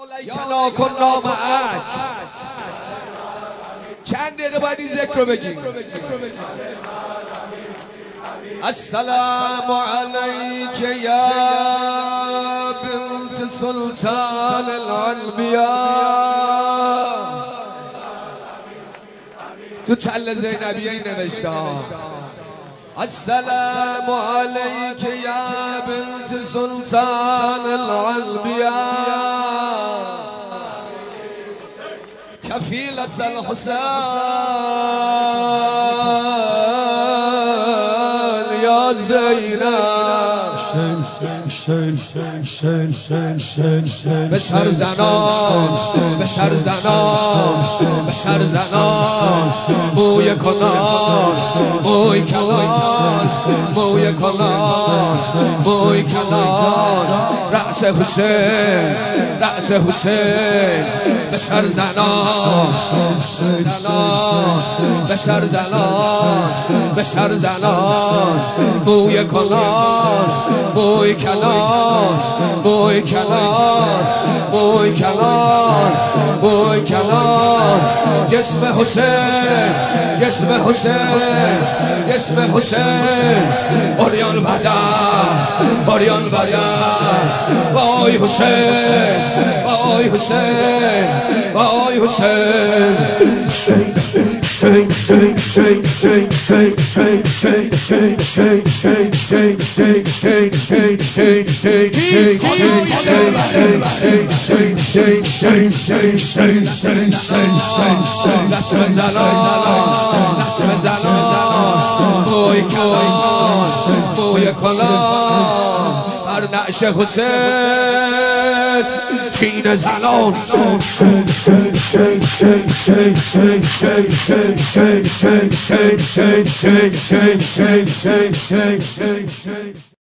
لیتنا کنا معک. چند دقیقه باید این ذکر رو بگیم. السلام علیک یا بنت سلطان الانبیاء. تو تل زینبیه نوشته السلام علیک یا بنت سلطان الانبیاء کفیلة الحسین یا زینب. به سر زنان به سر زنان به سر زنان موی کنان موی کنان موی کنان موی کنان رأس حسین رأس حسین به سر زنان به سر زنان به سر زنان موی کنان موی کنان موی کنان موی کنان موی کنان جسم حسین جسم حسین جسم حسین اوریان بدن اوریان بدن وای حسین وای حسین وای حسین. موی کنان موی کنان بر نعش حسین تین زنان.